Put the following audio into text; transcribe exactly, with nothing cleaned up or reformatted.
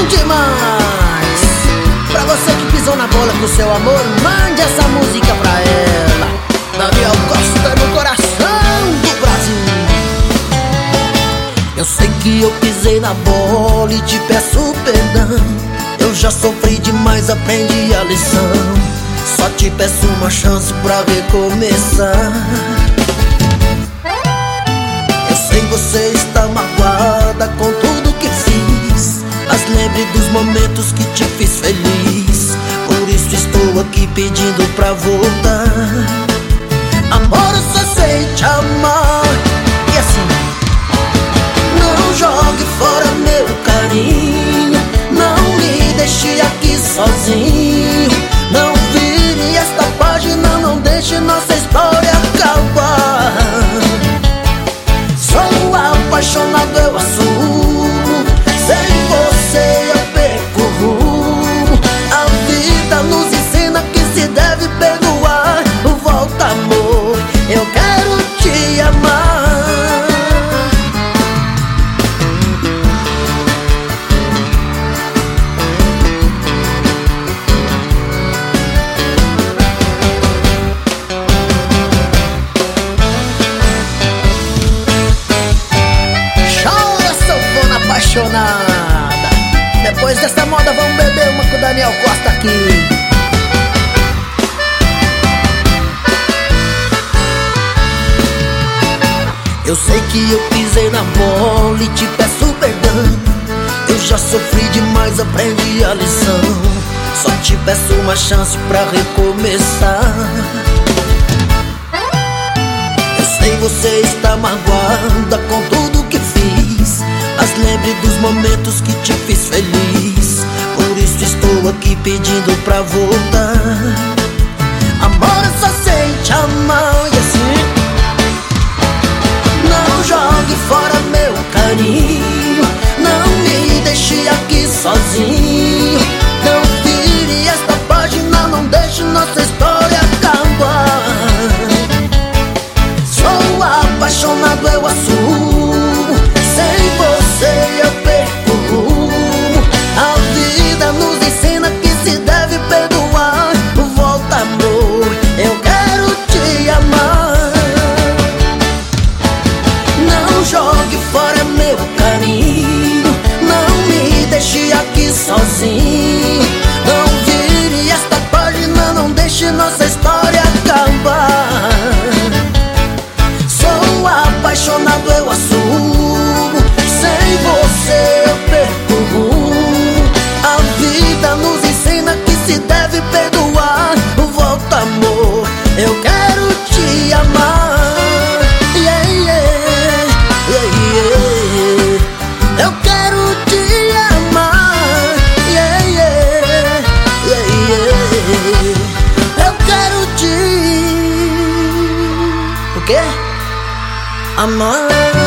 demais! Pra você que pisou na bola com seu amor, mande essa música pra ela. Daniel Costa no coração do Brasil. Eu sei que eu pisei na bola e te peço perdão. Eu já sofri demais, aprendi a lição. Só te peço uma chance pra recomeçar. Eu sei você está magoada com tudo que fiz, mas lembre dos momentos que te fiz feliz. Por isso estou aqui pedindo pra voltar. Amor, eu só sei te amar. E assim, não jogue fora meu carinho, não me deixe aqui sozinho. Não vire esta página, não deixe nossa história acabar. Sou apaixonado, eu assumo. Sem você eu perco o rumo. A vida nos ensina que se deve perdoar. Volta, amor, eu quero te amar. Apaixonada. Depois dessa moda vamos beber uma com o Daniel Costa aqui. Eu sei que eu pisei na bola e te peço perdão. Eu já sofri demais, aprendi a lição. Só te peço uma chance pra recomeçar. Eu sei você está magoada com tudo que fiz, mas lembre dos momentos que te fiz feliz. Por isso estou aqui pedindo pra voltar. Amor, eu só sei te amar. E assim, não jogue fora meu carinho, não me deixe aqui sozinho. Não vire esta página, não deixe nossa história acabar. Sou apaixonado, eu assumo. Sem você eu perco o rumo. A vida nos ensina que se deve perdoar. Volta, amor, eu quero te amar. Não jogue fora meu carinho, não me deixe aqui sozinho. Não vire esta página, não deixe nossa história acabar. Sou apaixonado, eu assumo. Sem você eu perco o rumo. A vida nos ensina que se deve perdoar. Volta, amor, eu quero te amar. Yeah, yeah, yeah, yeah. Eu quero te amar. Yeah, yeah, yeah, yeah. Eu quero te... O quê? Amar.